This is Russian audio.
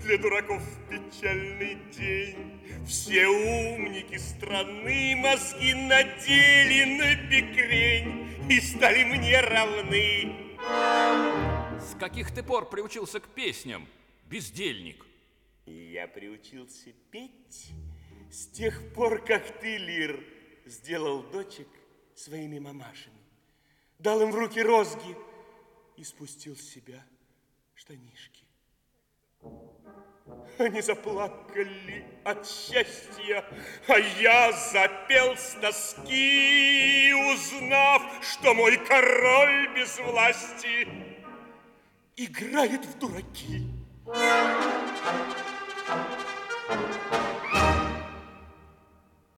для дураков печальный день. Все умники страны мозги надели на бекрень и стали мне равны. С каких ты пор приучился к песням, бездельник? Я приучился петь с тех пор, как ты, Лир, сделал дочек своими мамашами, дал им в руки розги и спустил с себя штанишки. Они заплакали от счастья, а я запел с тоски, узнав, что мой король без власти играет в дураки.